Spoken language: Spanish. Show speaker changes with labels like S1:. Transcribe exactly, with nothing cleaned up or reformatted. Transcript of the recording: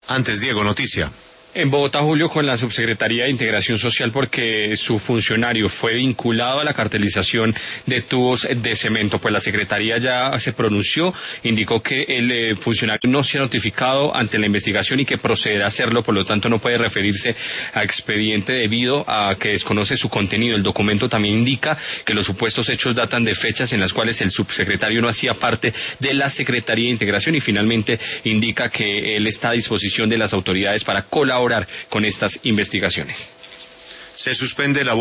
S1: Antes, Diego, noticia.
S2: En Bogotá, Julio, con la Subsecretaría de Integración Social, porque su funcionario fue vinculado a la cartelización de tubos de cemento. Pues la Secretaría ya se pronunció, indicó que el eh, funcionario no se ha notificado ante la investigación y que procederá a hacerlo, por lo tanto no puede referirse a expediente debido a que desconoce su contenido. El documento también indica que los supuestos hechos datan de fechas en las cuales el subsecretario no hacía parte de la Secretaría de Integración y finalmente indica que él está a disposición de las autoridades para colaborar con estas investigaciones.
S1: Se suspende la